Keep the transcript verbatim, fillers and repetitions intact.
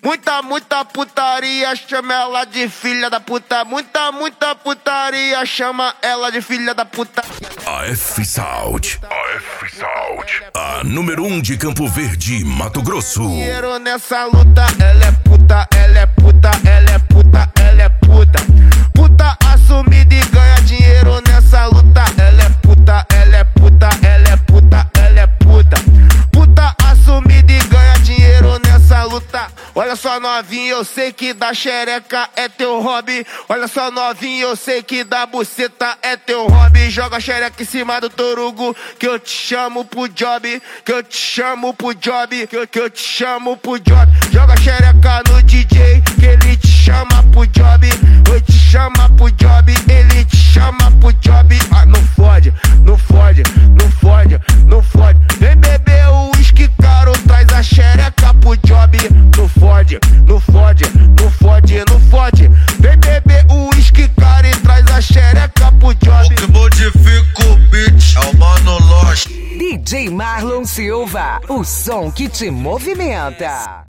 Muita, muita putaria, chama ela de filha da puta. Muita, muita putaria, chama ela de filha da puta. A F-Sound, a F-Sound, a número um de Campo Verde, Mato Grosso. Dinheiro nessa luta, ela é puta, ela é puta, ela é puta, ela é puta. Puta assumida e ganha dinheiro nessa luta. Ela é puta, ela é puta, ela é puta, ela é puta. Puta assumida e ganha dinheiro nessa luta. Olha só novinho, eu sei que da xereca é teu hobby. Olha só novinho, eu sei que da buceta é teu hobby. Joga a xereca em cima do torugo, que eu te chamo pro job. Que eu te chamo pro job, que eu, que eu te chamo pro job. Joga a xereca no D J, que ele te chama pro job. Eu te chama pro job, ele te chama pro job. Ah, não fode, não fode, não fode, não fode. Vem beber o uísque caro, traz a xereca pro job. Não fode, não fode, não fode, não fode. Vem beber o uísque caro e traz a xereca pro job. O que modifica o beat é o Mano Lost. D J Marlon Silva, o som que te movimenta.